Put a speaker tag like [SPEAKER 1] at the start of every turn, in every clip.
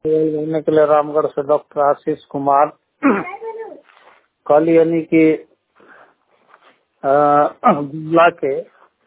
[SPEAKER 1] बोलने के लिए रामगढ़ से डॉक्टर आशीष कुमार। कल यानी कि गुमला के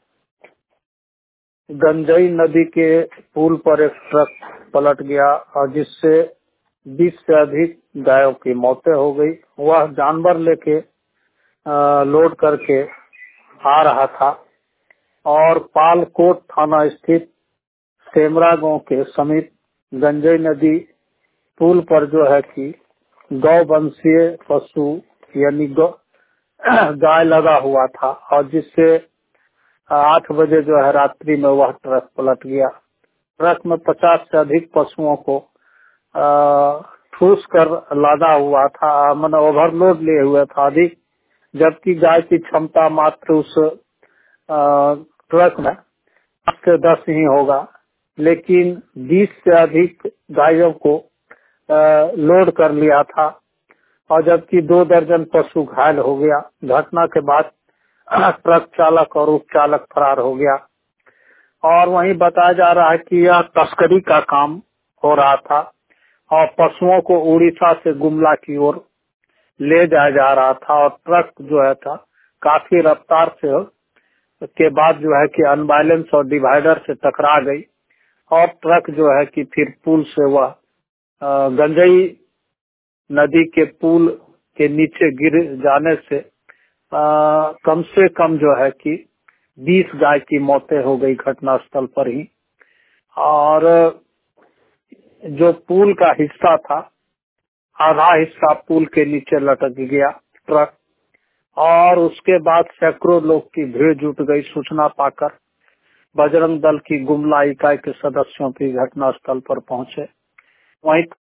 [SPEAKER 1] गंजई नदी के पुल पर एक ट्रक पलट गया और जिससे 20 से अधिक गायों की मौतें हो गई। वह जानवर लेके लोड करके आ रहा था और पालकोट थाना स्थित सेमरा गांव के समीप गंजई नदी पुल पर जो है कि गौवंशीय पशु यानी गाय लगा हुआ था और जिससे 8 बजे जो है रात्रि में वह ट्रक पलट गया। ट्रक में 50 से अधिक पशुओं को ठूस कर लादा हुआ था, मैंने ओवरलोड लिए हुए था अधिक, जबकि गाय की क्षमता मात्र उस ट्रक में 8 से 10 ही होगा, लेकिन 20 से अधिक गायों को लोड कर लिया था और जबकि 2 दर्जन पशु घायल हो गया। घटना के बाद ट्रक चालक और उप चालक फरार हो गया और वहीं बताया जा रहा है कि यह तस्करी का काम हो रहा था और पशुओं को उड़ीसा से गुमला की ओर ले जाया जा रहा था और ट्रक जो है था काफी रफ्तार से के बाद जो है कि अनबैलेंस और डिवाइडर से टकरा गई और ट्रक जो है कि फिर पुल से वह गंजई नदी के पुल के नीचे गिर जाने से कम जो है कि 20 गाय की मौतें हो गई घटना स्थल पर ही। और जो पुल का हिस्सा था, आधा हिस्सा पुल के नीचे लटक गया ट्रक और उसके बाद सैकड़ों लोग की भीड़ जुट गई। सूचना पाकर बजरंग दल की गुमला इकाई के सदस्यों की घटना स्थल पर पहुंचे। वहीं